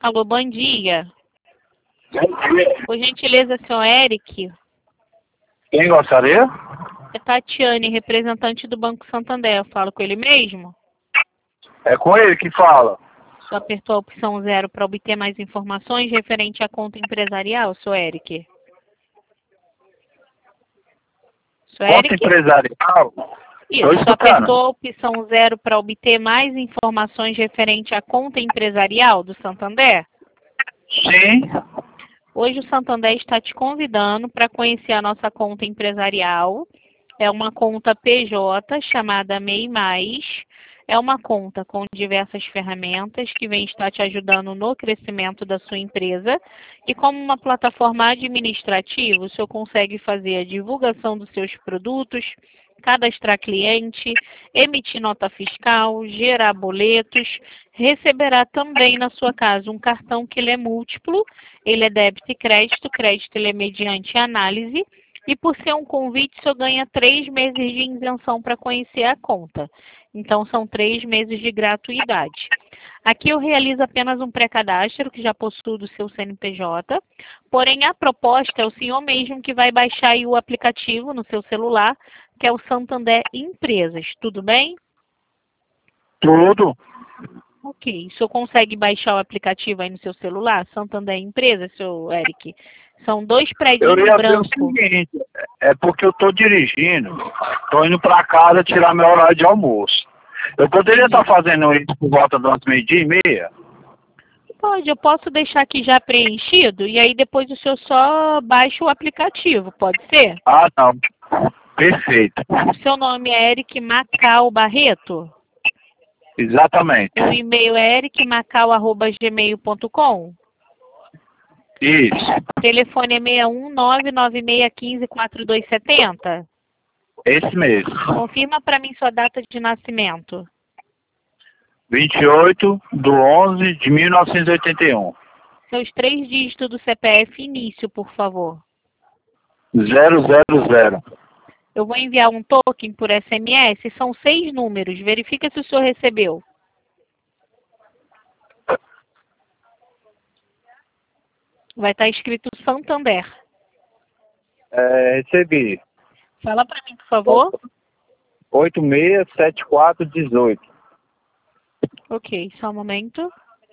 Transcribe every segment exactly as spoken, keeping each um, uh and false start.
Alô, bom dia. Bom dia. Por gentileza, senhor Eric. Quem gostaria? É Tatiane, representante do Banco Santander. Eu falo com ele mesmo? É com ele que fala. Só apertou a opção zero para obter mais informações referente à conta empresarial, senhor Eric? Senhor Conta Eric? empresarial? Isso, Tô só escutando. apertou a opção zero para obter mais informações referente à conta empresarial do Santander? Sim. Hoje o Santander está te convidando para conhecer a nossa conta empresarial. É uma conta P J chamada M E I Mais. É uma conta com diversas ferramentas que vem estar te ajudando no crescimento da sua empresa. E como uma plataforma administrativa, o senhor consegue fazer a divulgação dos seus produtos, cadastrar cliente, emitir nota fiscal, gerar boletos, receberá também na sua casa um cartão que ele é múltiplo, ele é débito e crédito, crédito ele é mediante análise, e por ser um convite, o senhor ganha três meses de isenção para conhecer a conta. Então, são três meses de gratuidade. Aqui eu realizo apenas um pré-cadastro, que já possui do seu C N P J, porém a proposta é o senhor mesmo que vai baixar aí o aplicativo no seu celular, que é o Santander Empresas, tudo bem? Tudo. Ok, o senhor consegue baixar o aplicativo aí no seu celular, Santander Empresas, seu Eric? São dois Eu prédios ia ver o brancos. seguinte, é porque eu tô dirigindo, tô indo pra casa tirar meu horário de almoço. Eu poderia estar fazendo isso por volta das meio-dia e meia? Pode, eu posso deixar aqui já preenchido e aí depois o senhor só baixa o aplicativo, pode ser? Ah, não. Perfeito. O seu nome é Eric Macau Barreto? Exatamente. O e-mail é ericmacau arroba gmail ponto com? Isso. O telefone é seis um nove nove seis um cinco quatro dois sete zero? Esse mesmo. Confirma para mim sua data de nascimento. vinte e oito de onze de mil novecentos e oitenta e um. Seus três dígitos do C P F início, por favor. zero zero zero. Eu vou enviar um token por S M S, são seis números. Verifica se o senhor recebeu. Vai estar escrito Santander. É, recebi. Fala para mim, por favor. oito seis sete quatro um oito. Ok, só um momento.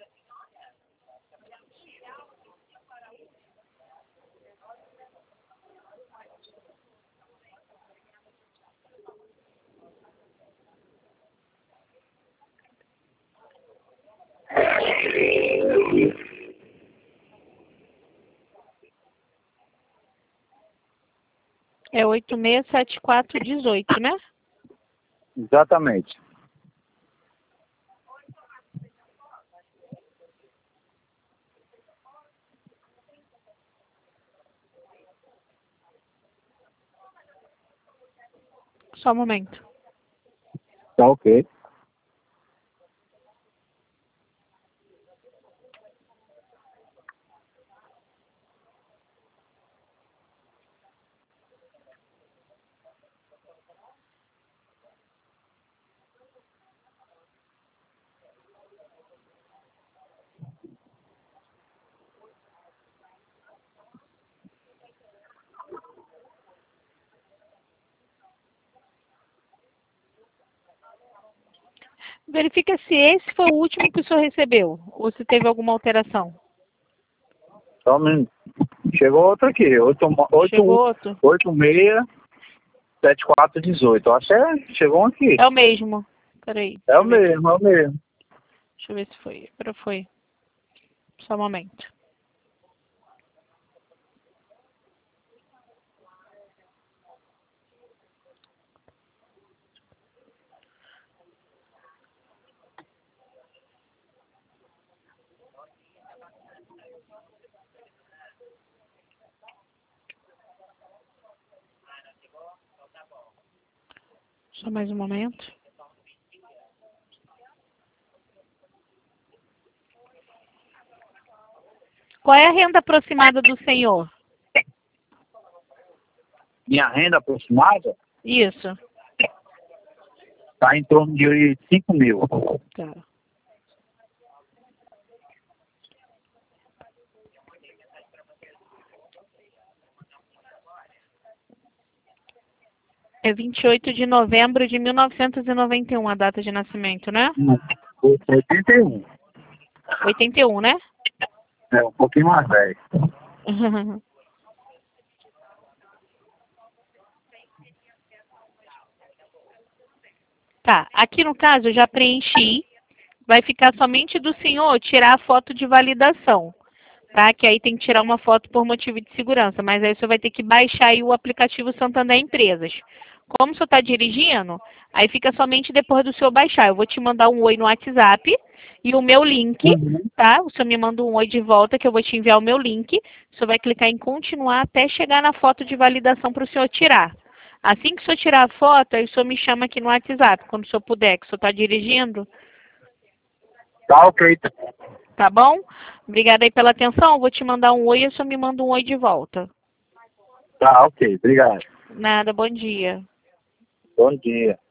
É oito seis sete quatro um oito, né? Exatamente. Só um momento. Tá ok. Verifica se esse foi o último que o senhor recebeu, ou se teve alguma alteração. Só um minuto. Chegou outro aqui. Chegou outro? oito seis sete quatro um oito. Eu acho que é, chegou um aqui. É o mesmo. Peraí. É o deixa eu ver. mesmo, é o mesmo. Deixa eu ver se foi. Agora foi. Só um momento. Só mais um momento. Qual é a renda aproximada do senhor? Minha renda aproximada Isso. está em torno de cinco mil. Tá. É vinte e oito de novembro de mil novecentos e noventa e um a data de nascimento, né? oitenta e um. oitenta e um, né? É, um pouquinho mais velho. Tá, aqui no caso eu já preenchi. Vai ficar somente do senhor tirar a foto de validação, tá? Que aí tem que tirar uma foto por motivo de segurança, mas aí o senhor vai ter que baixar aí o aplicativo Santander Empresas. Como o senhor está dirigindo, aí fica somente depois do senhor baixar. Eu vou te mandar um oi no WhatsApp e o meu link, Uhum. tá? O senhor me manda um oi de volta que eu vou te enviar o meu link. O senhor vai clicar em continuar até chegar na foto de validação para o senhor tirar. Assim que o senhor tirar a foto, aí o senhor me chama aqui no WhatsApp, quando o senhor puder, que o senhor está dirigindo. Tá ok. Tá bom? Obrigada aí pela atenção. Vou te mandar um oi e o senhor me manda um oi de volta. Tá ok, obrigado. Nada, bom dia. Bom dia.